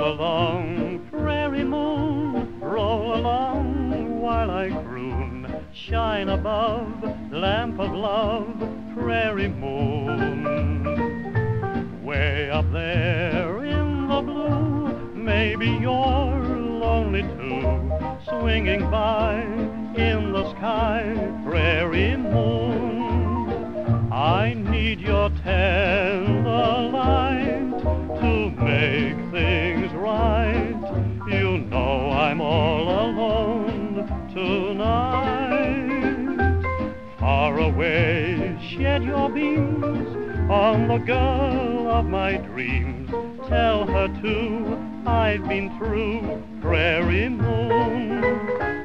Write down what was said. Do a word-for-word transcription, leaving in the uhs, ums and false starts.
Roll along, prairie moon, roll along while I croon. Shine above, lamp of love, prairie moon. Way up there in the blue, maybe you're lonely too. Swinging by in the sky, prairie moon. I need your tender light to make things right. You know I'm all alone tonight. Far away, shed your beams on the girl of my dreams. Tell her too, I've been through, prairie moon.